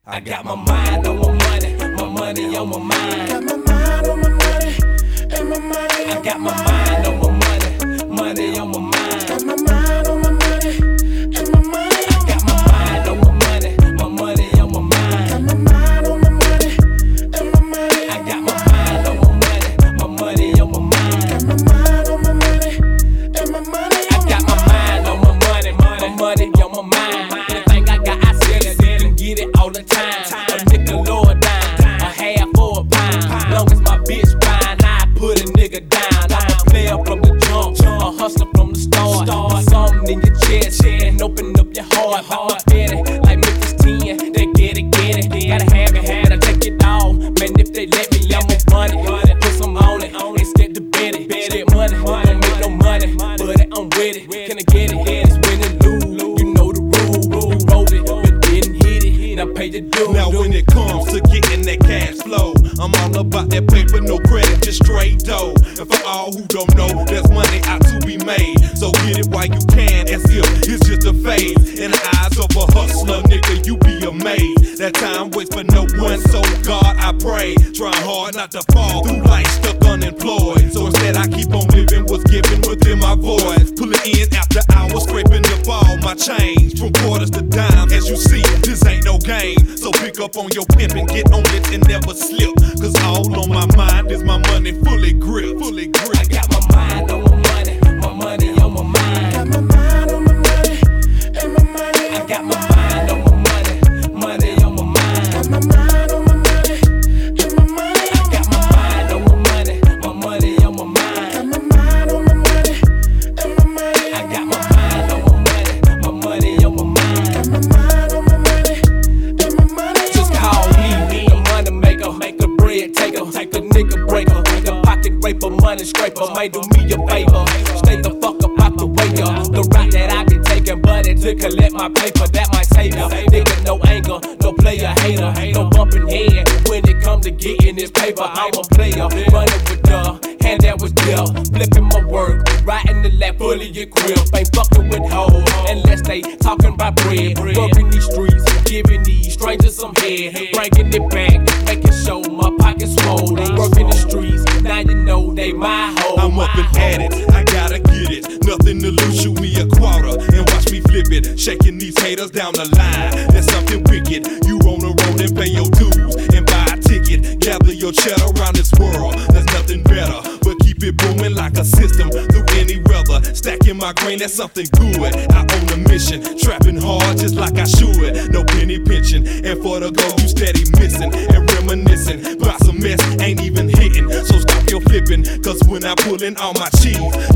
I got my mind on my money on my mind. Got my mind on my money, and my money on I got my mind on my money on my mind. Got my mind on my money, and my money I got my mind on my money on my mind. Got my mind on my money, and my money I got my mind on my money on my mind. Got my mind on my money, and my money I got my mind on my money on my mind. Anything I got, I sell it and get it all the time. A nickel or a dime, a half or a pound. Long as my bitch fine, I put a nigga down. I'm a player from the jump, a hustler from the start. Put something in your chest and open up your heart. Pop my like Memphis 10, they get it. Gotta have it, gotta take it all. Man, if they let me, I'ma run it. Put some on it, ain't scared to bet it. Get money, don't make no money, but I'm with it. Can I get it? It's win and lose. You know the rule. You wrote it, but didn't hit it. Now pay the due. Now when it comes to getting that cash flow, I'm all about that paper, no credit, just straight dough. And for all who don't know, there's money out to be made. So get it while you can, as if it's just a phase. In the eyes of a hustler, nigga, you be amazed. That time waits for no one, so God I pray. Trying hard not to fall through life, stuck unemployed. So instead I keep on living what's given within my voice. Pulling in after hours, scraping up all my change. From quarters to dimes, as you see, this ain't no game. So pick up on your pimp and get on it and never slip. Cause all on my mind is my money fully grip. I got my mind on my money on my mind. Got my mind on my money, and my money I got my mind on my money on my mind. Got my mind on my money, and my money I got my mind on my money on my mind. Got my mind on my money, and my money I got my mind on my money on my mind. Got my mind on my money, and my money Just call me the money maker, make a bread taker, take a nigga breaker, make a pocket raper, money scraper. Might do me a favor, stay the fuck up out the way, the route that I be taking, but it to collect my paper, that might save ya. Nigga, no anger, no player hater, no bumping head when it come to getting this paper. I'm a player, running with the hand that was dealt, flipping my work, riding the lap fully equipped. Ain't fucking with hoes unless they talking about bread. Working these streets, giving these strangers some head, bringing it back, making sure my pockets swollen. Working the streets, now you know they my hoe. I'm up and at it, I gotta get it. Nothing to lose, shoot me a quarter and watch me flip it. Shaking these haters down the line, there's something wicked. You on the road and pay your dues and buy a ticket. Gather your cheddar around this world, there's nothing better. But keep it booming like a system through any weather. Stacking my grain, that's something good. I own a mission, trapping hard just like I should. No penny pension, and for the goal you steady missing and reminiscing. About some mess ain't even hitting, so stop your flipping. Cause when I pull in all my cheese,